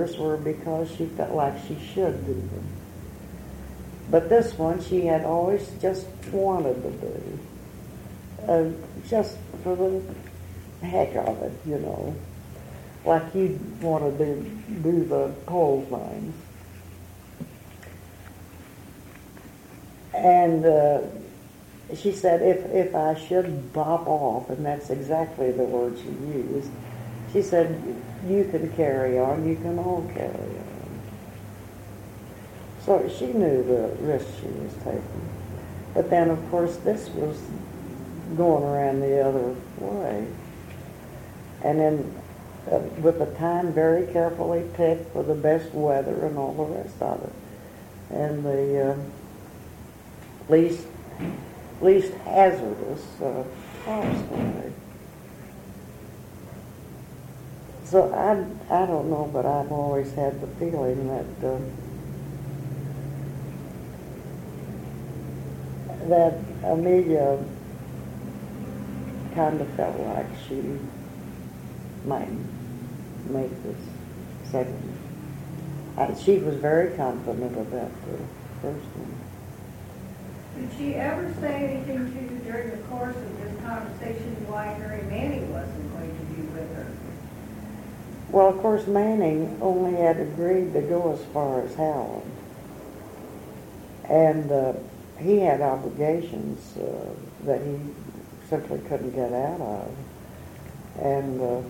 others were because she felt like she should do them. But this one she had always just wanted to do, just for the heck of it, you know. Like you'd want to do the pole things. And she said if I should bop off, and that's exactly the word she used, she said, you can carry on, you can all carry on. So she knew the risk she was taking. But then, of course, this was going around the other way. And then with the time very carefully picked for the best weather and all the rest of it. And the least hazardous forestry. So I don't know, but I've always had the feeling that Amelia kind of felt like she might make this second. She was very confident about the first one. Did she ever say anything to you during the course of this conversation why Mary Manning wasn't going to be with her? Well, of course, Manning only had agreed to go as far as Howland. And he had obligations that he simply couldn't get out of. And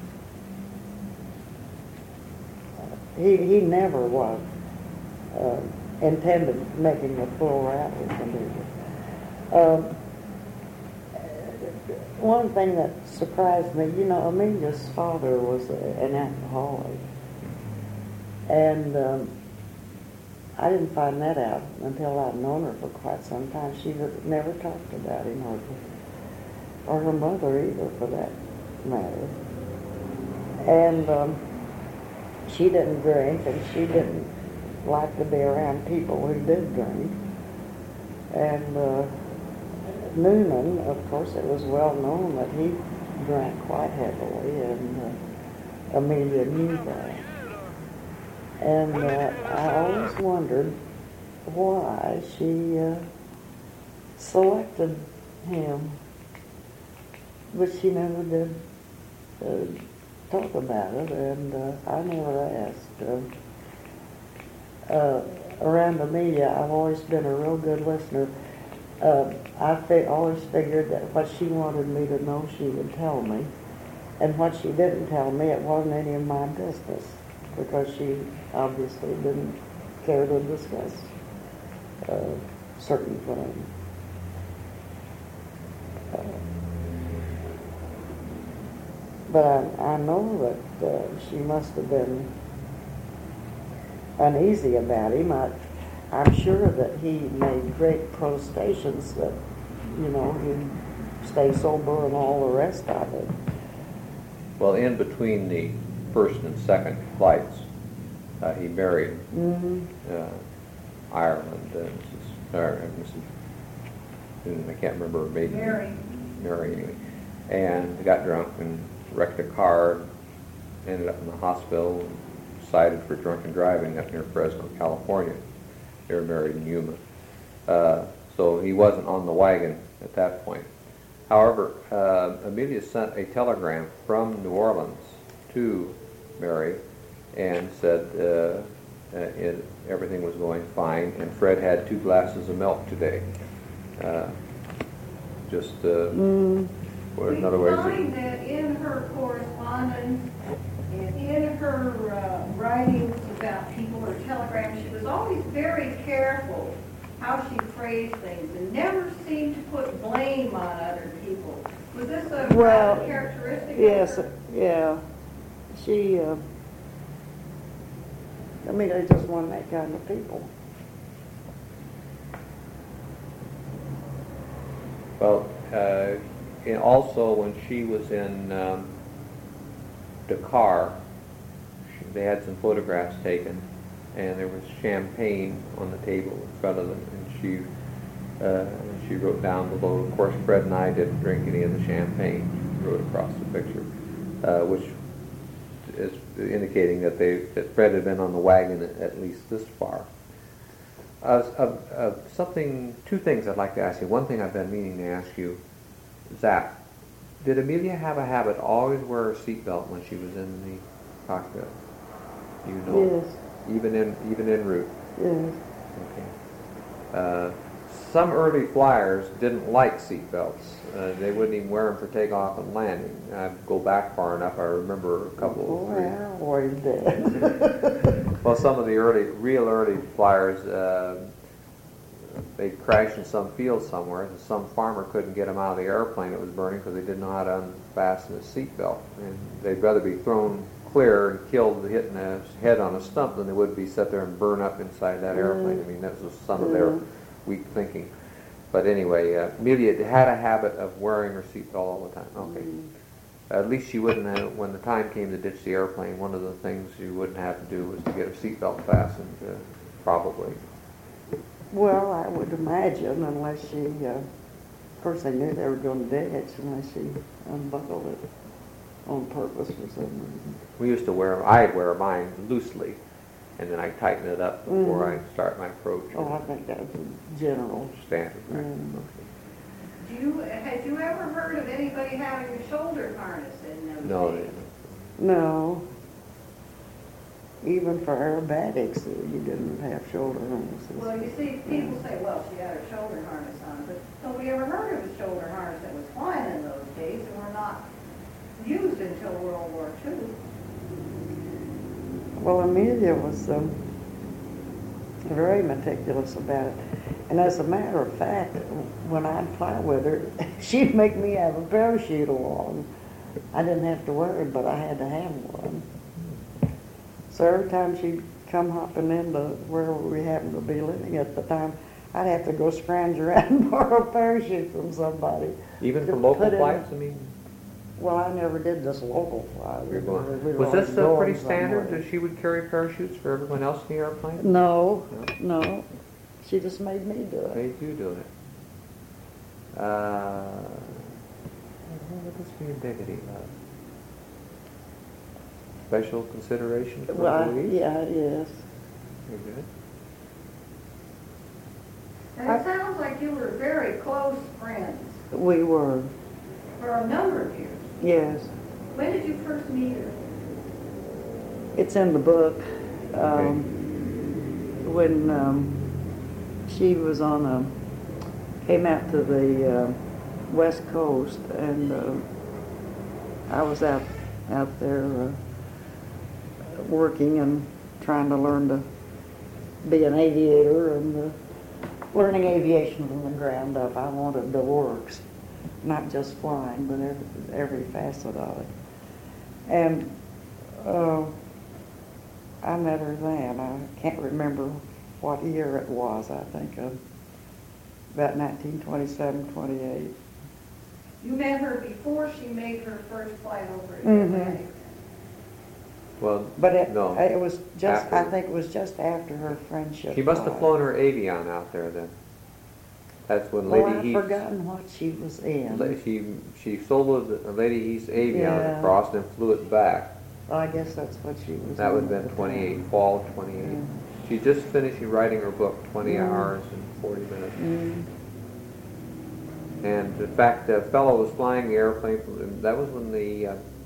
he never was intended making a full route with Amelia. One thing that surprised me, you know, Amelia's father was an alcoholic. And I didn't find that out until I'd known her for quite some time. She never talked about him, or her mother either, for that matter. And she didn't drink, and she didn't like to be around people who did drink. And Noonan, of course, it was well known that he drank quite heavily, and Amelia knew that. And I always wondered why she selected him, but she never did talk about it, and I never asked. Around Amelia, I've always been a real good listener. I always figured that what she wanted me to know, she would tell me. And what she didn't tell me, it wasn't any of my business, because she obviously didn't care to discuss certain things. But I know that she must have been uneasy about him. I'm sure that he made great protestations that, you know, he'd stay sober and all the rest of it. Well, in between the first and second flights, he married Ireland, Mrs. I can't remember her maiden name. Mary, anyway. And got drunk and wrecked a car, ended up in the hospital, cited for drunken driving up near Fresno, California. They were married in Yuma. So he wasn't on the wagon at that point. However, Amelia sent a telegram from New Orleans to Mary and said everything was going fine, and Fred had 2 glasses of milk today. In other words, we find that in her correspondence and in her writings about people or telegrams, she was always very careful how she phrased things and never seemed to put blame on other people. Was this a characteristic? Yes, yeah. She, they just weren't that kind of people. Well, and also when she was in Dakar, they had some photographs taken, and there was champagne on the table in front of them, and she wrote down below, of course, Fred and I didn't drink any of the champagne, she wrote across the picture, which as indicating that Fred had been on the wagon at least this far. Two things I'd like to ask you. One thing I've been meaning to ask you, Zach, did Amelia have a habit to always wear a seatbelt when she was in the cockpit? You know, Yes, even en route. yes. Okay. Some early flyers didn't like seatbelts. They wouldn't even wear them for takeoff and landing. I go back far enough. I remember a couple of three. Well, I always did. Well, some of the real early flyers, they crashed in some field somewhere, and some farmer couldn't get them out of the airplane that was burning because they didn't know how to unfasten his seatbelt. And they'd rather be thrown clear and killed hitting a head on a stump than they would be sit there and burn up inside that airplane. I mean, that was some of their weak thinking. But anyway, Amelia had a habit of wearing her seatbelt all the time. Okay. At least she wouldn't have, when the time came to ditch the airplane, one of the things she wouldn't have to do was to get her seatbelt fastened, probably. Well, I would imagine, unless she, of course, they knew they were going to ditch, unless she unbuckled it on purpose for some reason. We used to I'd wear mine loosely, and then I tighten it up before I start my approach. Oh, I think that's a general. Standard, right? Had you ever heard of anybody having a shoulder harness in those No, days? No. Even for aerobatics, you didn't have shoulder harnesses. Well, you see, people say, well, she had her shoulder harness on, but nobody ever heard of a shoulder harness that was flying in those days and were not used until World War II. Well, Amelia was very meticulous about it. And as a matter of fact, when I'd fly with her, she'd make me have a parachute along. I didn't have to wear it, but I had to have one. So every time she'd come hopping into wherever we happened to be living at the time, I'd have to go scrounge around and borrow a parachute from somebody. Even to for local put in- flights, I mean? Well, I never did this local fly. Was this pretty standard that she would carry parachutes for everyone else in the airplane? No. She just made me do it. Made you do it. What would this be indicative of? Special consideration for Louise? Yeah, yes. Very good. And it sounds like you were very close friends We were, for a number of years. yes. When did you first meet her? It's in the book. Okay. When she was came out to the West Coast, and I was out there working and trying to learn to be an aviator and learning aviation from the ground up. I wanted the works, not just flying, but every facet of it. And I met her then. I can't remember what year it was. I think about 1927, 28. You met her before she made her first flight over to Mhm. Atlantic. Well, But it no. was just, After. I think it was just after her friendship. She must have died. flown her Avion out there then. That's when Well, Lady I've Heath. forgotten what she was in. She soloed the Lady Heath's Avion Yeah. across and flew it back. I guess that's what she was That in would have at been the 28, time. fall of 28. Mm. She just finished writing her book, 20 Mm. hours and 40 minutes. Mm. And in fact, a fellow was flying the airplane. That was when the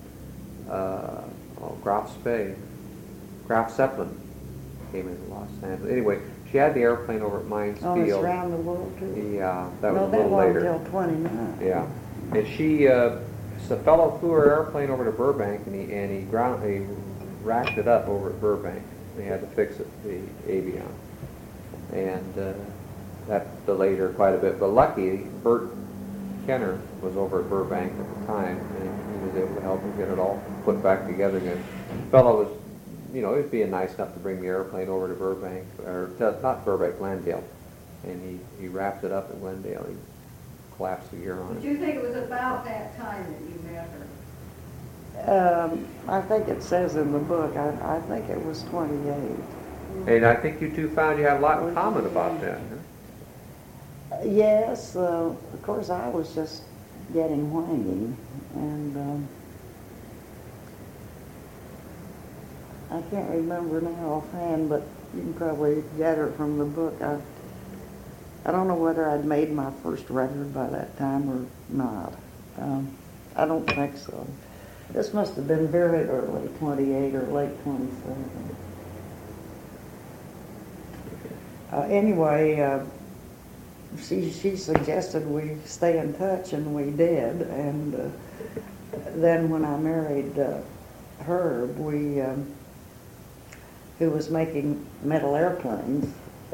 Graf Zeppelin came into Los Angeles. Anyway, she had the airplane over at Mines Oh, it's Field. around the world too? Yeah, that was No, a that little wasn't later. until 29. Yeah, and she, the fellow flew her airplane over to Burbank, and he racked it up over at Burbank. They had to fix it, the Avion, and that delayed her quite a bit. But lucky, Bert Kenner was over at Burbank at the time, and he was able to help her get it all put back together again. The fellow was, he was being nice enough to bring the airplane over to Burbank, or not Burbank, Glendale, and he wrapped it up at Glendale. He collapsed the gear on But it. you think it was about that time that you met her? I think it says in the book, I think it was 28. And I think you two found you had a lot in common about that. Huh? Yes, of course I was just getting whingy, and I can't remember now offhand, but you can probably gather it from the book. I don't know whether I'd made my first record by that time or not. I don't think so. This must have been very early, 28 or late 27. Anyway, she suggested we stay in touch, and we did. And then when I married Herb, who was making metal airplanes,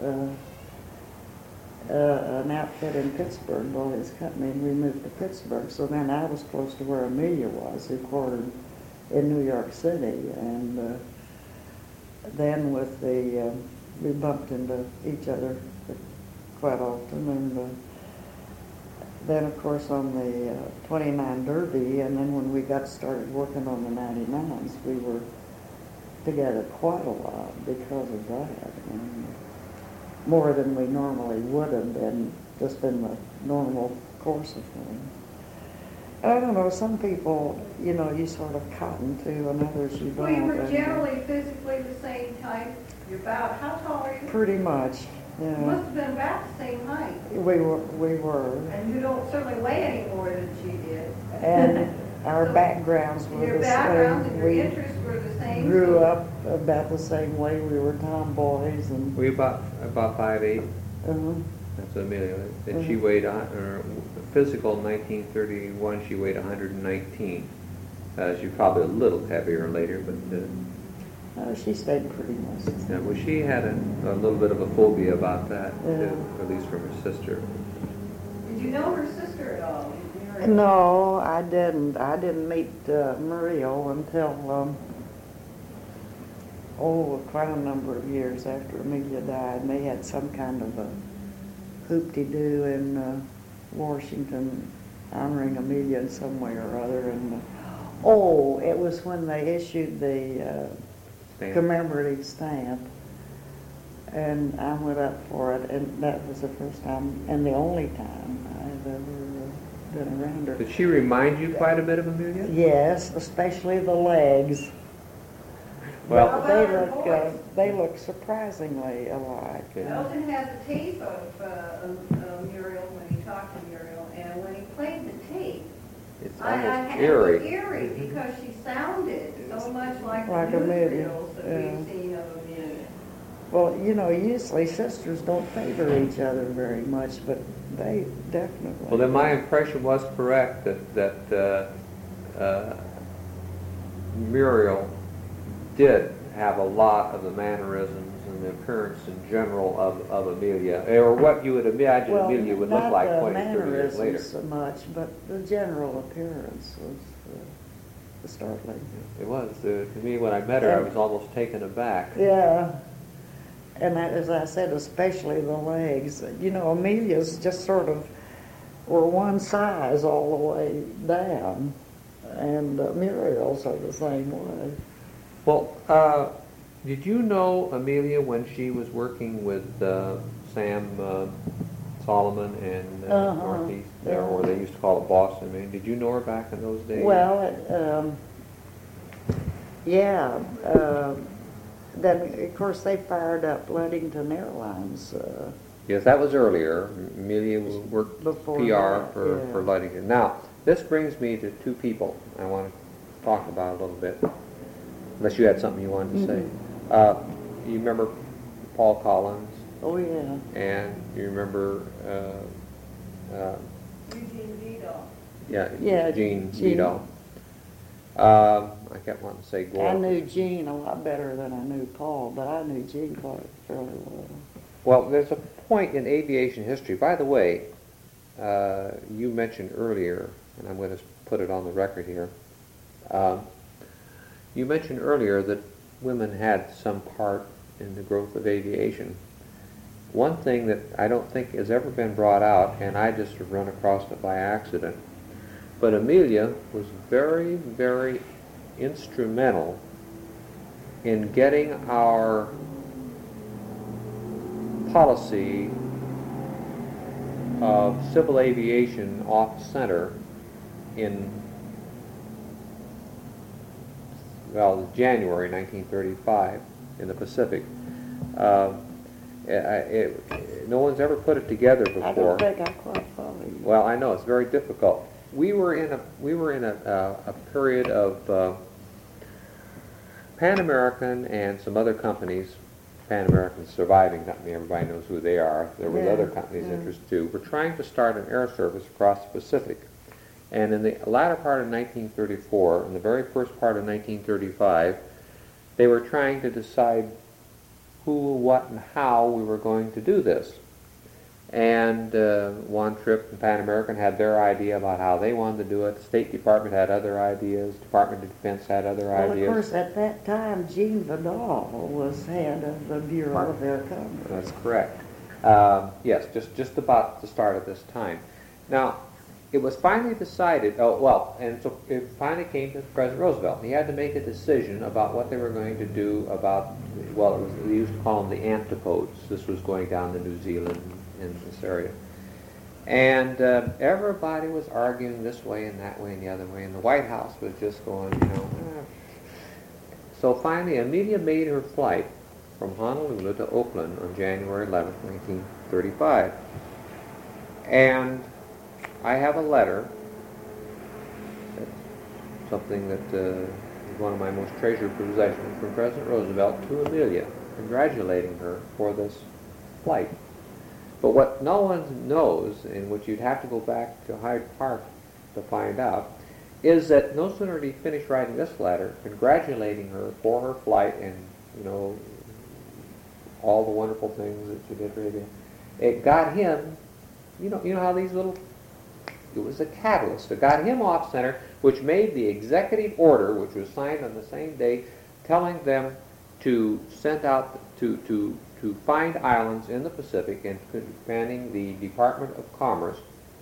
an outfit in Pittsburgh, bought his company, and we moved to Pittsburgh. So then I was close to where Amelia was, who quartered in New York City. And then we bumped into each other quite often. And then, of course, on the 29 Derby, and then when we got started working on the 99s, we were together quite a lot because of that. And more than we normally would have been, just in the normal course of things. I don't know, some people, you sort of cotton to, and others you don't. We were generally physically the same type. You're about, how tall are you? Pretty much, You yeah. must have been about the same height. We were. And you don't certainly weigh any more than she did. And our So backgrounds were Your the backgrounds and same. your We interests were the same. grew so- up about the same way. We were tomboys, and Were you about 5'8"? uh, That's Amelia. And she weighed, physical in 1931, she weighed 119. She was probably a little heavier later, but she stayed pretty much. well, she had a little bit of a phobia about that, Yeah. at least from her sister. Did you know her sister at all? Mary? No, I didn't. I didn't meet Muriel until, quite a number of years after Amelia died. And they had some kind of a hoop-de-doo in Washington honoring Amelia in some way or other. And it was when they issued the Stamp. commemorative stamp. And I went up for it, and that was the first time and the only time I've ever been around her. Did she remind you quite a bit of Amelia? Yes, especially the legs. Well, How They about her look voice? they look surprisingly alike. Okay. Elton has a tape of Muriel when he talked to Muriel, and when he played the tape, It's I almost had eerie. it eerie because she sounded so much like Like the Amelia, newsreels that yeah. we've seen of Amelia. Well, usually sisters don't favor each other very much, but they definitely. Well, then my impression was correct that Muriel did have a lot of the mannerisms and the appearance in general of Amelia, or what you would imagine Amelia would look like 20, 30 years later. Not so much, but the general appearance was startling. It was. To me, when I met her, I was almost taken aback. Yeah. And as I said, especially the legs. Amelia's just sort of were one size all the way down, and Muriel's are the same way. Well, did you know Amelia when she was working with Sam Solomon and Northeast, or they used to call it Boston? I mean, did you know her back in those days? Well, yeah. Then, of course, they fired up Ludington Airlines. Yes, that was earlier. Amelia worked Before PR that, for yeah. Ludington. Now, this brings me to two people I want to talk about a little bit, unless you had something you wanted to say. You remember Paul Collins, Oh, yeah. and you remember Eugene Vidal. Yeah, Gene Gene. Vidal. I kept wanting to say I Gore. knew Gene a lot better than I knew Paul, but I knew Gene quite fairly well. Well, there's a point in aviation history. By the way, you mentioned earlier, and I'm going to put it on the record here, you mentioned earlier that women had some part in the growth of aviation. One thing that I don't think has ever been brought out, and I just have run across it by accident, but Amelia was very, very instrumental in getting our policy of civil aviation off center in well, January 1935 in the Pacific. Uh, no one's ever put it together before. I don't think I quite follow you. Well, I know it's very difficult. We were in a period of Pan American and some other companies. Pan American's surviving company. Everybody knows who they are. There was other companies interested too. We're trying to start an air service across the Pacific. And in the latter part of 1934, and the very first part of 1935, they were trying to decide who, what, and how we were going to do this. And One Trip and Pan American had their idea about how they wanted to do it. The State Department had other ideas. Department of Defense had other ideas. Of course, at that time, Jean Vidal was head of the Bureau of Air Commerce. That's correct. Yes, just about the start of this time. Now, it was finally decided, and so it finally came to President Roosevelt. He had to make a decision about what they were going to do about, they used to call them the antipodes. This was going down to New Zealand in this area. And everybody was arguing this way and that way and the other way, and the White House was just going, So finally, Amelia made her flight from Honolulu to Oakland on January 11th, 1935. And I have a letter, that's something that is one of my most treasured possessions, from President Roosevelt to Amelia, congratulating her for this flight. But what no one knows, and what you'd have to go back to Hyde Park to find out, is that no sooner did he finish writing this letter, congratulating her for her flight and, all the wonderful things that she did for Amelia, it got him, you know how these little, it was a catalyst that got him off center, which made the executive order, which was signed on the same day, telling them to send out to find islands in the Pacific and commanding the Department of Commerce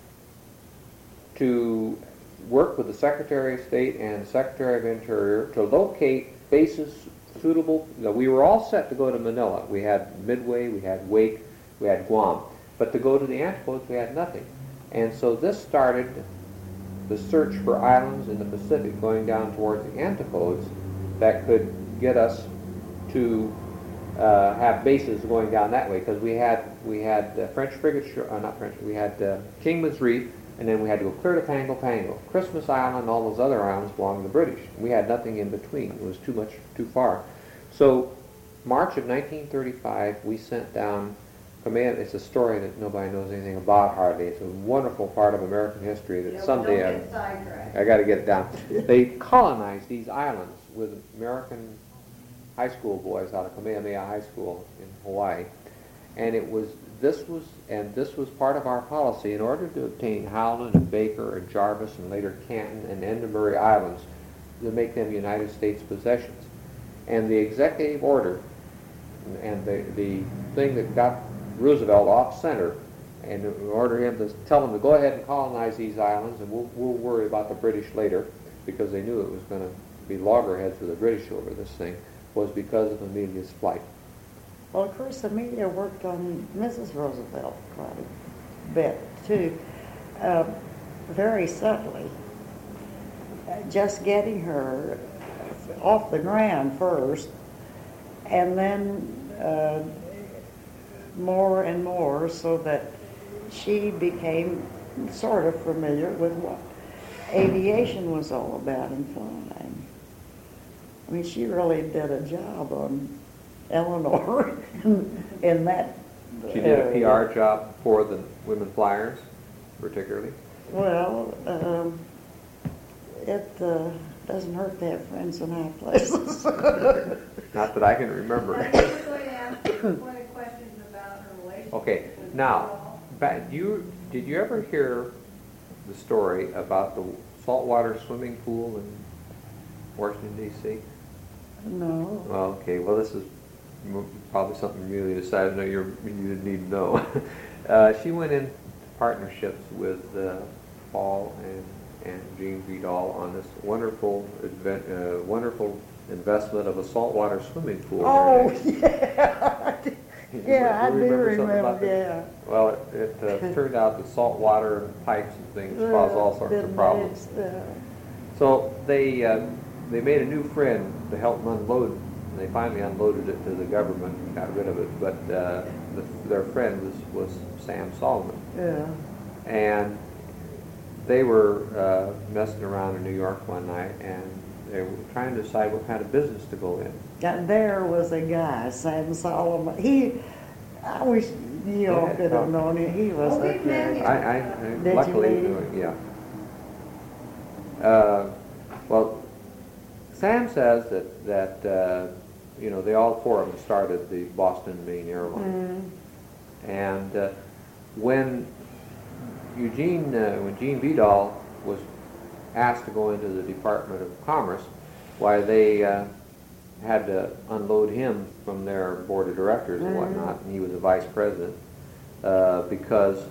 to work with the Secretary of State and the Secretary of Interior to locate bases suitable. We were all set to go to Manila. We had Midway, we had Wake, we had Guam. But to go to the Antipodes, we had nothing. And so this started the search for islands in the Pacific going down towards the Antipodes that could get us to have bases going down that way, because we had French frigate, not French, we had Kingman's Reef, and then we had to go clear to Pango Pango. Christmas Island and all those other islands belonged to the British. We had nothing in between. It was too far. So March of 1935, we sent down Kamehameha. It's a story that nobody knows anything about hardly. It's a wonderful part of American history that someday I got to get it down. They colonized these islands with American high school boys out of Kamehameha High School in Hawaii, and this was part of our policy in order to obtain Howland and Baker and Jarvis and later Canton and Enderbury Islands to make them United States possessions. And the executive order and the thing that got Roosevelt off center, and in order him to tell them to go ahead and colonize these islands, and we'll worry about the British later, because they knew it was going to be loggerheads with the British over this thing, was because of Amelia's flight. Well, of course, Amelia worked on Mrs. Roosevelt quite a bit, too, very subtly, just getting her off the ground first, and then more and more, so that she became sort of familiar with what aviation was all about and flying. I mean, she really did a job on Eleanor in that She did a PR job for the women flyers, particularly. Well, it doesn't hurt to have friends in high places. Not that I can remember. I was going to ask one of the questions about her relationship. Okay, now, did you ever hear the story about the saltwater swimming pool in Washington, D.C.? No. Well, okay, well, this is probably something really decided you didn't need to know. She went in partnerships with Paul and Jean Vidal on this wonderful investment of a saltwater swimming pool. Oh, yeah. Yeah, I do remember, remember, yeah. Well, it turned out that salt water and pipes and things cause all sorts of problems. So they they made a new friend to help them unload. And they finally unloaded it to the government and got rid of it. But their friend was Sam Solomon. Yeah. And they were messing around in New York one night, and they were trying to decide what kind of business to go in. And there was a guy, Sam Solomon. I wish you all could have known him. He was Oh, a we've met him. I Did you luckily, meet him? yeah. Well, Sam says that they all four of them started the Boston, Maine Airline, and when Gene Vidal was asked to go into the Department of Commerce, why they had to unload him from their board of directors and whatnot, and he was a vice president because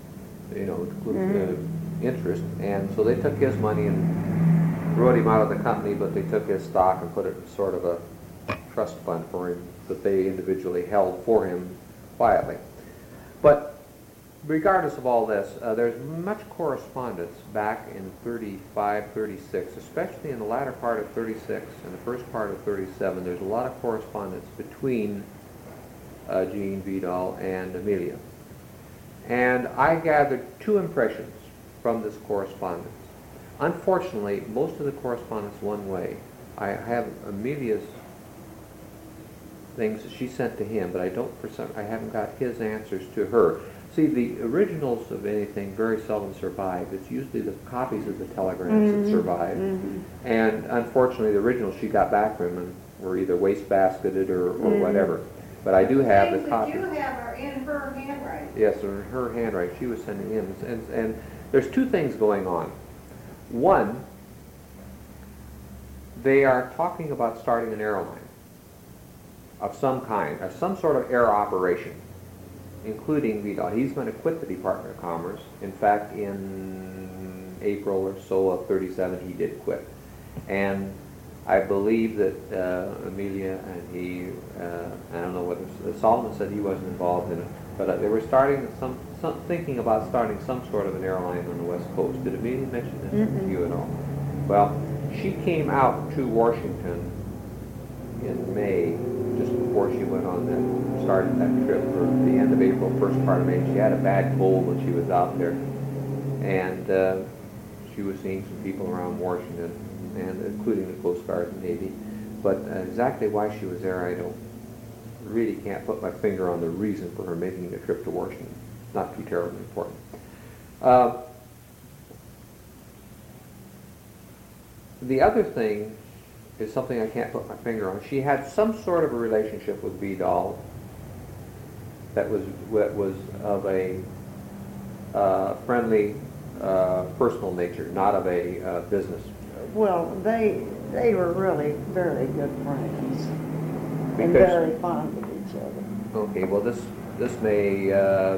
interest, and so they took his money and wrote him out of the company, but they took his stock and put it in sort of a trust fund for him that they individually held for him quietly. But regardless of all this, there's much correspondence back in 35, 36, especially in the latter part of 36 and the first part of 37. There's a lot of correspondence between Gene Vidal and Amelia. And I gathered two impressions from this correspondence. Unfortunately, most of the correspondence one way. I have Amelia's things that she sent to him, but I haven't got his answers to her. See, the originals of anything very seldom survive. It's usually the copies of the telegrams that survive. And unfortunately, the originals she got back from him were either wastebasketed or whatever. But I do have the copy. Things that you have are in her handwriting. Yes, in her handwriting. She was sending in. And there's two things going on. One, they are talking about starting an airline of some kind, or some sort of air operation, including Vidal. He's going to quit the Department of Commerce. In fact, in April or so of 37, he did quit. And I believe that Amelia and he, I don't know whether Solomon said he wasn't involved in it, but they were starting thinking about starting some sort of an airline on the West Coast. Did Amelia mention this to you at all? Well, she came out to Washington in May, just before she went on started that trip for the end of April, first part of May. She had a bad cold when she was out there, and she was seeing some people around Washington, and including the Coast Guard and Navy. But exactly why she was there, I really can't put my finger on the reason for her making a trip to Washington. Not too terribly important. The other thing is something I can't put my finger on. She had some sort of a relationship with Vidal that was of a friendly, personal nature, not of a business. Well, they were really very good friends and Because- very fond of each other. Okay, well this may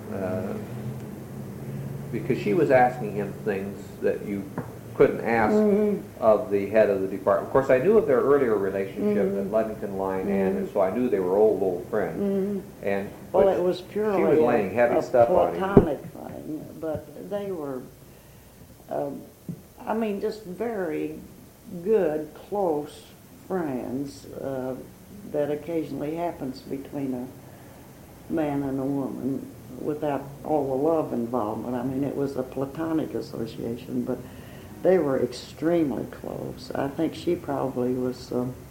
because she was asking him things that you couldn't ask of the head of the department. Of course, I knew of their earlier relationship at Ludington Line, and so I knew they were old friends. And Well, but it was purely she was laying heavy a stuff on him. platonic thing, but they were, just very good, close friends that occasionally happens between a man and a woman without all the love involvement. I mean, it was a platonic association, but they were extremely close. I think she probably was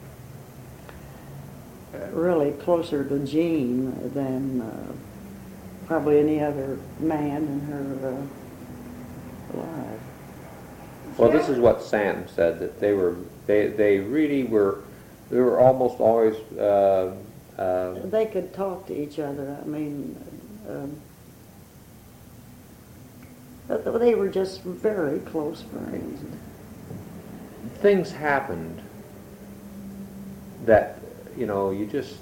really closer to Gene than probably any other man in her life. Well, this is what Sam said, that they really were almost always. They could talk to each other. I mean, but they were just very close friends. Things happened that, you just,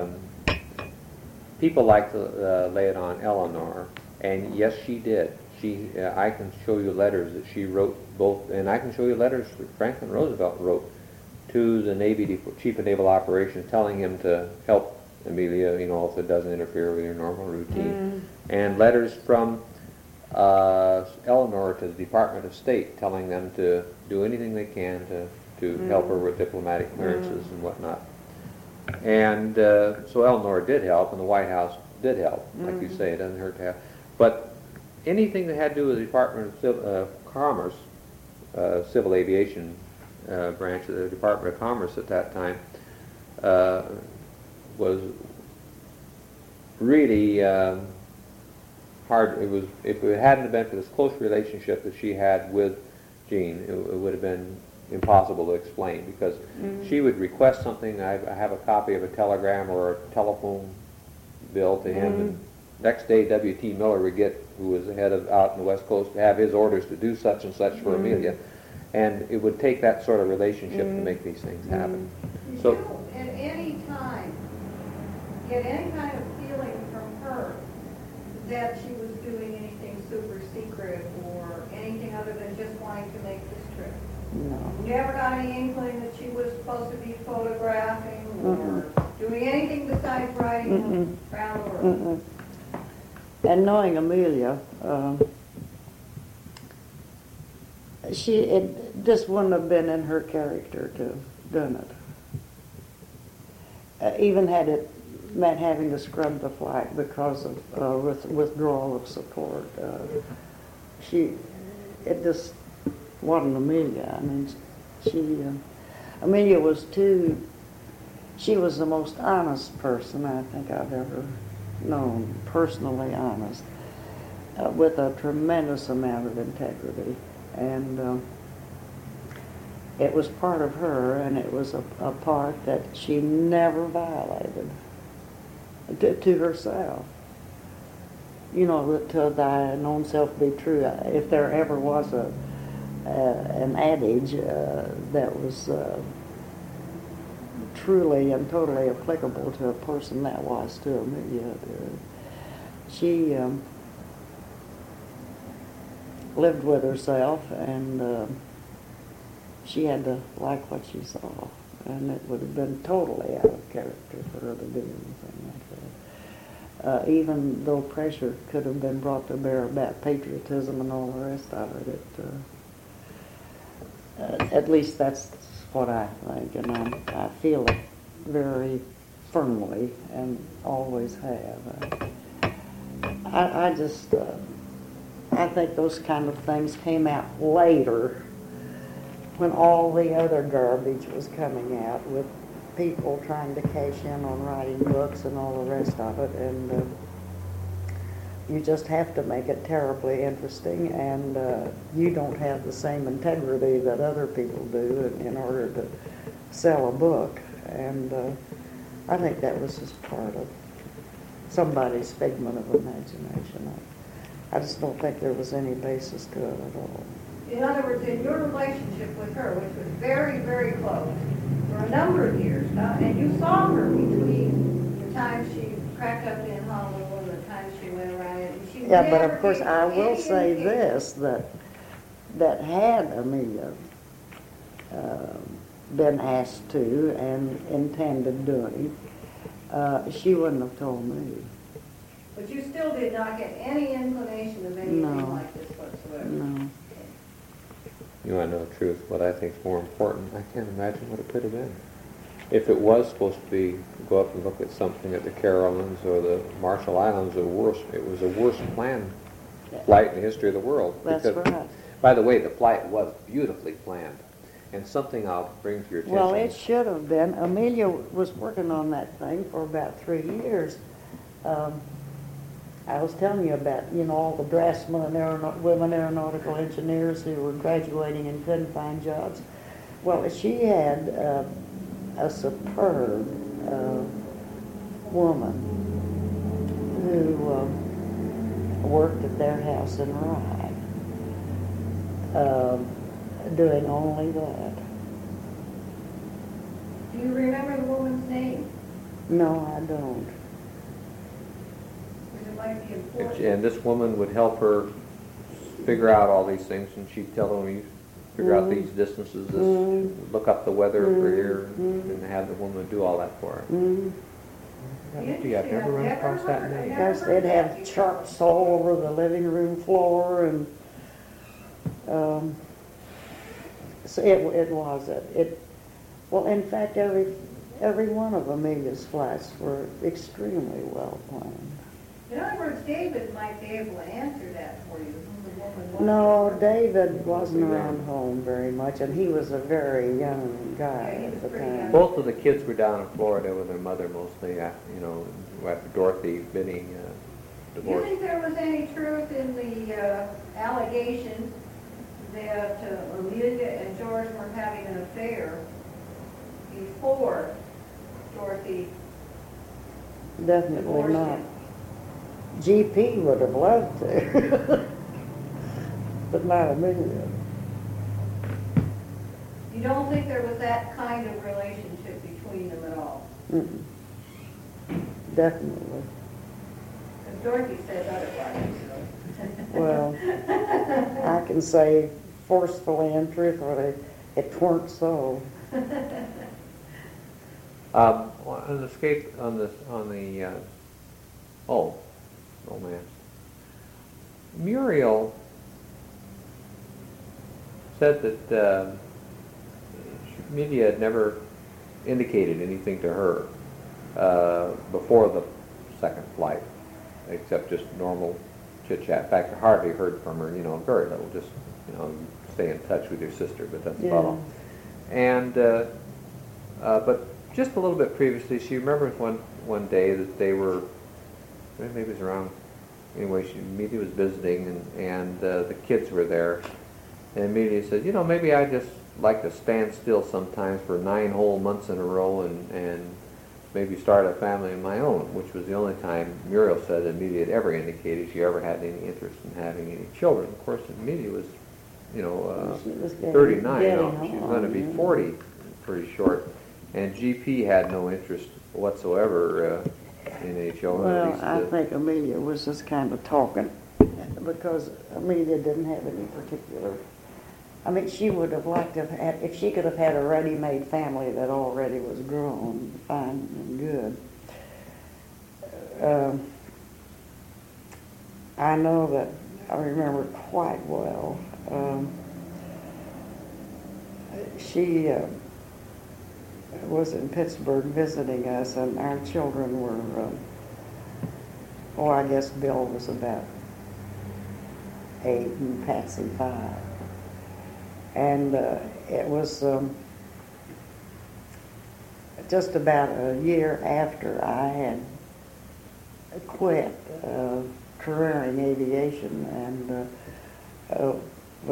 people like to lay it on Eleanor, and yes, she did. I can show you letters that she wrote both, and I can show you letters that Franklin Roosevelt wrote to the Navy Chief of Naval Operations telling him to help Amelia, if it doesn't interfere with your normal routine. And letters from Eleanor to the Department of State telling them to do anything they can to to help her with diplomatic clearances and whatnot. And so Eleanor did help, and the White House did help. Like you say, it doesn't hurt to have. But anything that had to do with the Department of Commerce, Civil Aviation branch of the Department of Commerce at that time, was really hard. It was, if it hadn't been for this close relationship that she had with Gene, it would have been impossible to explain, because she would request something. I have a copy of a telegram or a telephone bill to him, and next day W.T. Miller would get, who was the head of out in the West Coast, to have his orders to do such and such for Amelia, and it would take that sort of relationship to make these things happen. Did So, you at any time get any kind of feeling from her that she was doing anything super secret or anything other than just wanting to make this trip? No. You ever got any inkling that she was supposed to be photographing or doing anything besides riding around the world? And knowing Amelia, it just wouldn't have been in her character to have done it. Even had it meant having to scrub the flight because of withdrawal of support. It just wasn't Amelia. I mean, Amelia was she was the most honest person I think I've ever known, personally honest, with a tremendous amount of integrity. And it was part of her, and it was a part that she never violated to herself. You know, to thine own self be true. If there ever was an adage that was truly and totally applicable to a person, that was to Amelia. She lived with herself, and she had to like what she saw, and it would have been totally out of character for her to do anything like that. Even though pressure could have been brought to bear about patriotism and all the rest of it, at least that's what I think, and I feel it very firmly and always have. I think those kind of things came out later, when all the other garbage was coming out with people trying to cash in on writing books and all the rest of it, and you just have to make it terribly interesting, and you don't have the same integrity that other people do in order to sell a book, and I think that was just part of somebody's figment of imagination. I just don't think there was any basis to it at all. In other words, in your relationship with her, which was very, very close for a number of years, and you saw her between the time she cracked up in Honolulu and the time she went around, and she Yeah, but never of course gave I will any say indication. this, that had Amelia been asked to and intended doing, she wouldn't have told me. But you still did not get any inclination of anything No. like this whatsoever. No. you want to know the truth, what I think is more important, I can't imagine what it could have been. If it was supposed to be, go up and look at something at the Carolines or the Marshall Islands, it was the worst planned flight in the history of the world. That's Because, right. by the way, the flight was beautifully planned. And something I'll bring to your attention. Well, it should have been. Amelia was working on that thing for about 3 years. I was telling you about, all the draftsmen and women aeronautical engineers who were graduating and couldn't find jobs. Well, she had a superb woman who worked at their house in Rye, doing only that. Do you remember the woman's name? No, I don't. Because it might be important. And this woman would help her figure out all these things, and she'd tell them, you figure out these distances, look up the weather for here, and have the woman do all that for her. Gee, I've never run across that name. Because they'd have charts all over the living room floor, and So it wasn't. Well, in fact, every one of Amelia's flats were extremely well planned. In other words, David might be able to answer that for you. Who the woman was. No, David wasn't around home very much, and he was a very young guy Yeah, he at was the pretty time. young. Both of the kids were down in Florida with their mother mostly, after Dorothy Binney Do you divorced. think there was any truth in the allegations that Amelia and George were having an affair before Dorothy Definitely divorced not. him? GP would have loved to, but not Amelia. You don't think there was that kind of relationship between them at all? Mm-mm. Definitely. Because Dorothy said otherwise, so. Well, I can say forcefully and truthfully, it weren't so. On the escape on the romance. Muriel said that Amelia had never indicated anything to her before the second flight, except just normal chit chat. In fact, I hardly heard from her. Very little. Just stay in touch with your sister, but that's about all. And but just a little bit previously, she remembers one day that they were, maybe it was around, anyway, Amelia was visiting, and the kids were there, and Amelia said, maybe I just like to stand still sometimes for 9 whole months in a row and maybe start a family of my own, which was the only time Muriel said Amelia had ever indicated she ever had any interest in having any children. Of course, Amelia was, She was 39, getting she was going to be on, 40 pretty short. And GP had no interest whatsoever in any children. at Well, least, I think Amelia was just kind of talking because Amelia didn't have any particular. I mean, she would have liked to have had, if she could have had a ready-made family that already was grown, fine and good. I know that I remember quite well. She was in Pittsburgh visiting us, and our children were, I guess Bill was about 8 and Patsy 5. And it was just about a year after I had quit career in aviation and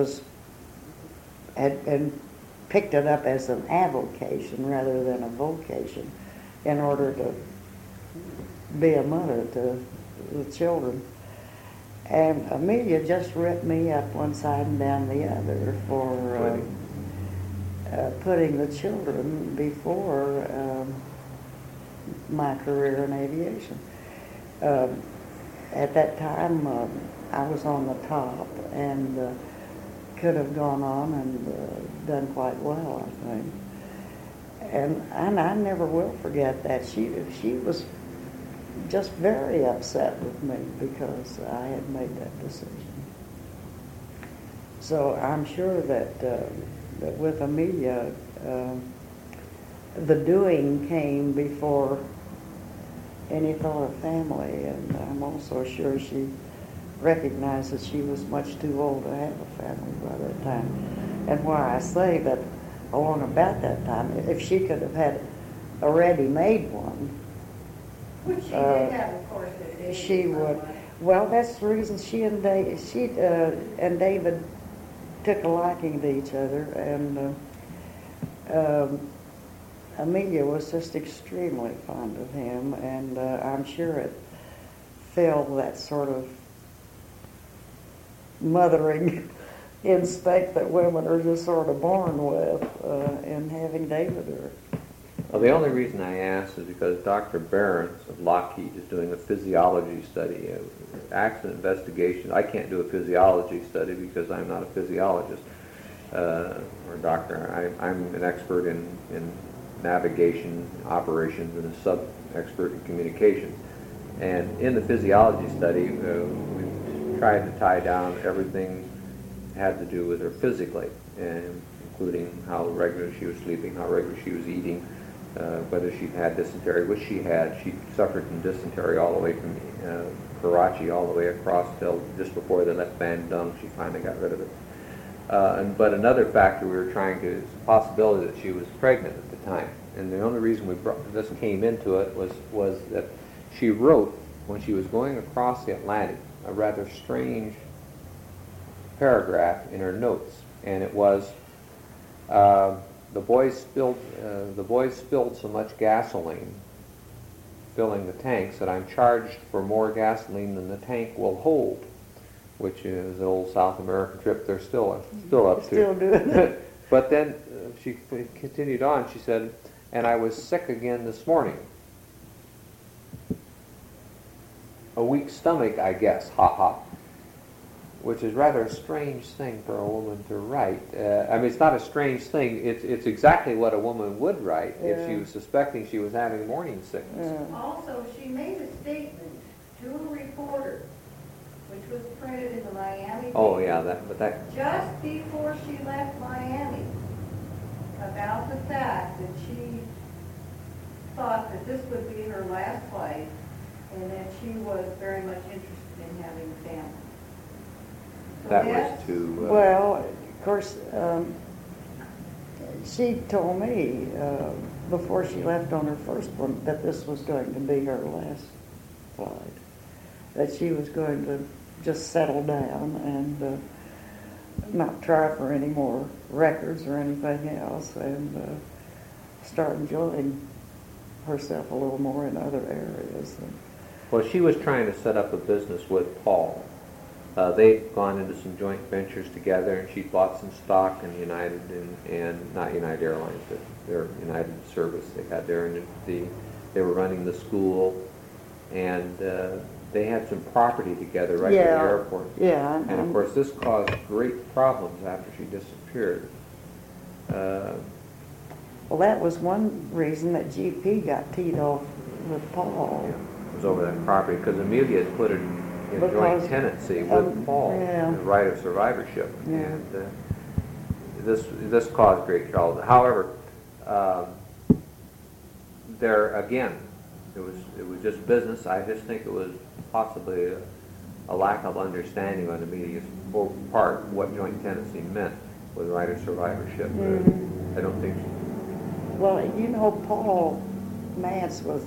had picked it up as an avocation rather than a vocation in order to be a mother to the children. And Amelia just ripped me up one side and down the other for putting the children before my career in aviation. At that time, I was on the top and could have gone on and done quite well, I think. And I never will forget that. She was just very upset with me because I had made that decision. So I'm sure that with Amelia, the doing came before any thought of family, and I'm also sure she recognized that she was much too old to have a family by that time. And why I say that along about that time, if she could have had a ready-made one, Which she did have, of course, with David. she would. Well, that's the reason she and David took a liking to each other, and Amelia was just extremely fond of him, and I'm sure it filled that sort of mothering instinct that women are just sort of born with in having David there. Well, the only reason I asked is because Dr. Behrens of Lockheed is doing a physiology study, accident investigation. I can't do a physiology study because I'm not a physiologist or doctor. I'm an expert in navigation, operations, and a sub-expert in communications. And in the physiology study, we tried to tie down everything that had to do with her physically. And including how regular she was sleeping, how regular she was eating, whether she had dysentery, which she had. She suffered from dysentery all the way from Karachi all the way across till just before they left Bandung. She finally got rid of it. But another factor we were trying to, is the possibility that she was pregnant at the time. And the only reason this came into it was that she wrote, when she was going across the Atlantic, a rather strange paragraph in her notes. And it was, the boys spilled so much gasoline filling the tanks that I'm charged for more gasoline than the tank will hold, which is an old South American trip they're still up to. Still doing it. But then she continued on. She said, and I was sick again this morning. A weak stomach, I guess, ha ha. Which is rather a strange thing for a woman to write. I mean, it's not a strange thing. It's exactly what a woman would write if she was suspecting she was having morning sickness. Yeah. Also, she made a statement to a reporter, which was printed in the Miami Oh paper, yeah, just before she left Miami, about the fact that she thought that this would be her last flight, and that she was very much interested in having a family. So that that's- was to. Well, of course, she told me before she left on her first one that this was going to be her last flight, that she was going to just settle down and not try for any more records or anything else, and start enjoying herself a little more in other areas. Well, she was trying to set up a business with Paul. They'd gone into some joint ventures together, and she bought some stock in United and not United Airlines, but their United service they had there, and they were running the school, and they had some property together right near the airport. Yeah. And of course, this caused great problems after she disappeared. Well, that was one reason that GP got teed off with Paul. It was over that property because Amelia had put it in joint Because, tenancy with Paul, yeah. the right of survivorship, Yeah. and this caused great trouble. However, there again, it was just business. I just think it was possibly a lack of understanding on Amelia's part what joint tenancy meant with right of survivorship. I don't think. Well, you know, Paul Mance was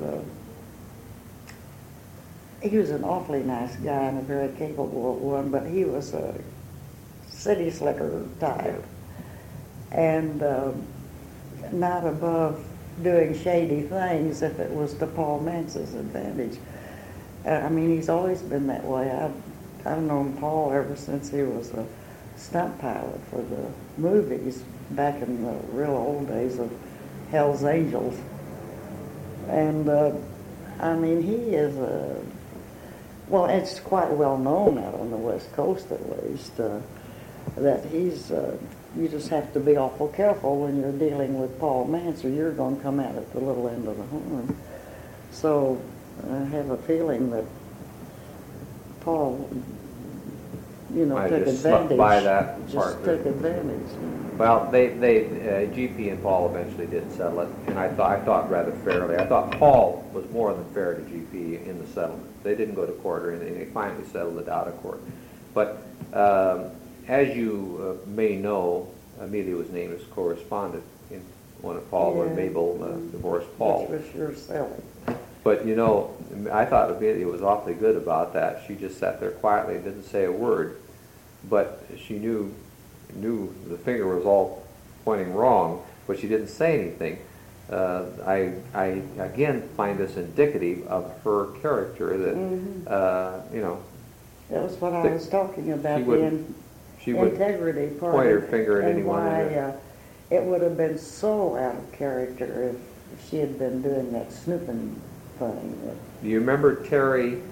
he was an awfully nice guy and a very capable one, but he was a city slicker type, and not above doing shady things if it was to Paul Mance's advantage. I mean, he's always been that way. I've known Paul ever since he was a stunt pilot for the movies back in the real old days of Hell's Angels. And, I mean, he is well, it's quite well known out on the West Coast at least, that he's, you just have to be awful careful when you're dealing with Paul Mance or you're going to come out at the little end of the horn. So I have a feeling that Paul, you know, I took just snuck advantage. by that Just part. took advantage. Well, GP and Paul eventually did settle it, and I thought rather fairly. I thought Paul was more than fair to GP in the settlement. They didn't go to court or anything. They finally settled it out of court. But as you may know, Amelia was named as correspondent in one of Paul when Mabel divorced Paul. Which was sure silly. But you know, I thought Amelia was awfully good about that. She just sat there quietly and didn't say a word, but she knew the finger was all pointing wrong, but she didn't say anything. I again find this indicative of her character that you know. That was what I was talking about, She would integrity part point her of it, finger at and anyone. why it would have been so out of character if she had been doing that snooping thing. Do you remember Terry?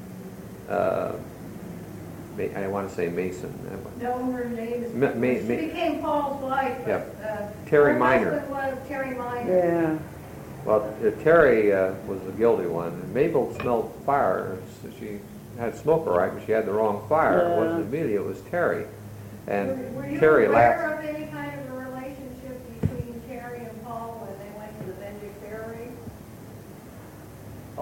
I want to say Mason. No, her name is, Ma- she became Paul's wife. Yeah. But, Terry her Minor. husband was Terry Minor. Yeah. Well, Terry was the guilty one. Mabel smelled fire. So she had smoke all right, but she had the wrong fire. It wasn't Amelia, it was Terry. And Were you Terry aware laughed. of any kind of a relationship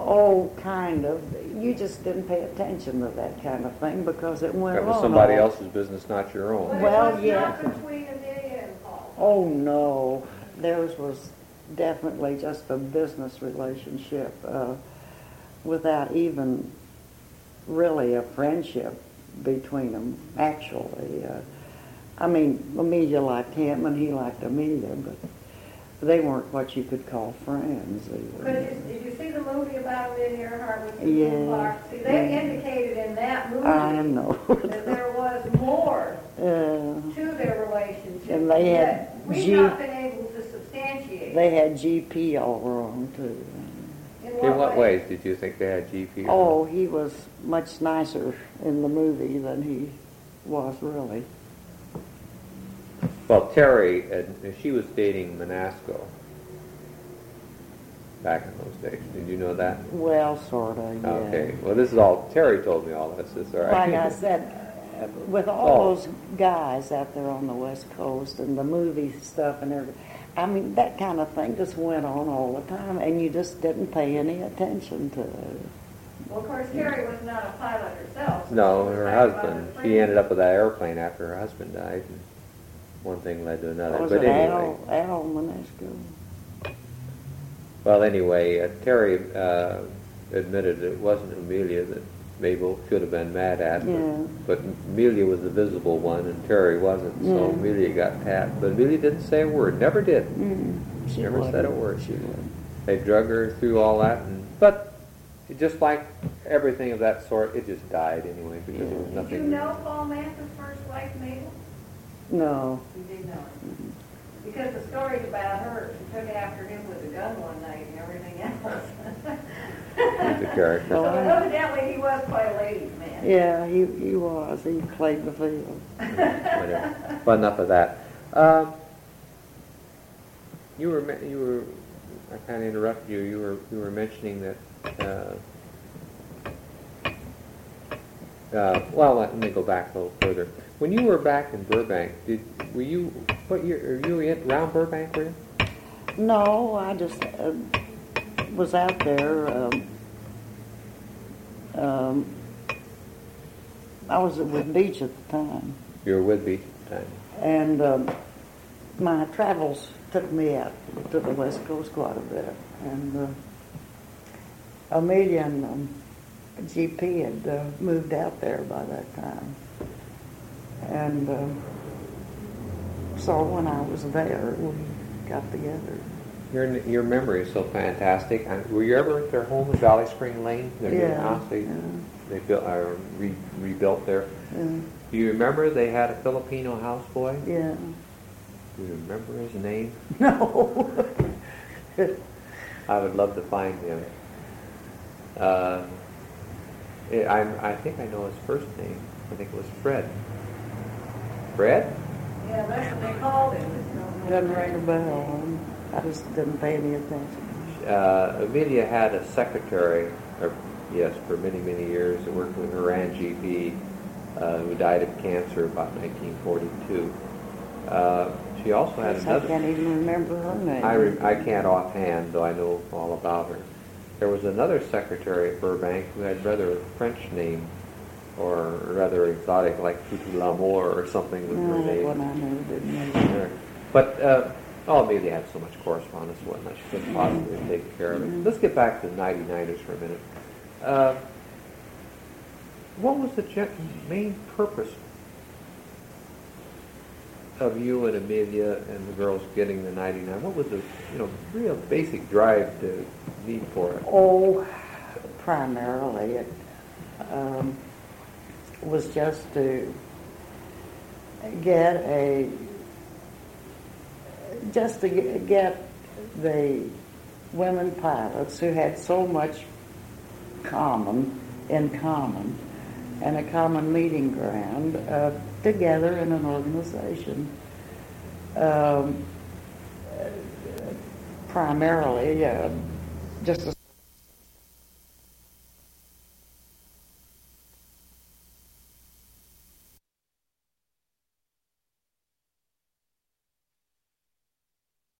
Oh, kind of. You just didn't pay attention to that kind of thing because it went That on. was somebody all- else's business, not your own. But Well, it was yeah. not between Amelia and Paul. Oh, no. Theirs was definitely just a business relationship without even really a friendship between them, actually. I mean, Amelia liked him and he liked Amelia, but they weren't what you could call friends Because either. did you see the movie about Amelia Earhart with Susan Yeah. Clark? See, they indicated in that movie I know. that there was more to their relationship. And they had that we've G- not been able to substantiate. They had GP all wrong, too. In what ways did you think they had GP? Oh, he was much nicer in the movie than he was really. Well, Terry, she was dating Manasco back in those days. Did you know that? Well, sort of, yeah. Okay. Well, this is all, Terry told me all this. It's all right. Like I said, with all those guys out there on the West Coast and the movie stuff and everything, I mean, that kind of thing just went on all the time, and you just didn't pay any attention to it. Well, of course, Terry was not a pilot herself. So No, she was her back by husband. the She friend. ended up with that airplane after her husband died. And one thing led to another. Was But it anyway. Al Manesco? Well, anyway, Terry admitted it wasn't Amelia that Mabel should have been mad at, Yeah. but Amelia was the visible one and Terry wasn't, so Yeah. Amelia got tapped. But Amelia didn't say a word, never did. She Never said a wouldn't. word. She wouldn't. They drug her through all that, but just like everything of that sort, it just died anyway because there was Did you nothing. know Paul Mance's first wife, Mabel? No. You did know her. Because the stories about her, she took after him with a gun one night and everything else. He's a character. So evidently he was quite a ladies' man. Yeah, he was. He played the field. Whatever. But enough of that. You were. I kind of interrupted you. You were mentioning that. Well, let me go back a little further. When you were back in Burbank, were you what year? Were you around Burbank? Were you? No, I just was out there. I was with Beach at the time, You were with Beach at the time. and my travels took me out to the West Coast quite a bit. And Amelia and GP had moved out there by that time. And so when I was there, we got together. Your memory is so fantastic. Were you ever at their home in Valley Spring Lane? Their new Yeah, house they built, rebuilt there. Yeah. Do you remember they had a Filipino houseboy? Yeah. Do you remember his name? No. I would love to find him. I think I know his first name. I think it was Fred. Fred? Yeah, that's what they called him. Doesn't ring a bell. I just didn't pay any attention. Amelia had a secretary, for many, many years, that worked with her Aunt GP, who died of cancer about 1942. She also had I another. can't even remember her name. I can't offhand, though I know all about her. There was another secretary at Burbank who had rather a French name, or rather exotic, like Tutu L'Amour or something with her name. One I knew didn't know. But Amelia had so much correspondence and whatnot, she couldn't possibly take care of it. Let's get back to the 99ers for a minute. What was the main purpose of you and Amelia and the girls getting the 99? What was the real basic drive to need for it? Oh, primarily it was just to get the women pilots who had so much in common and a common meeting ground together in an organization. Primarily just to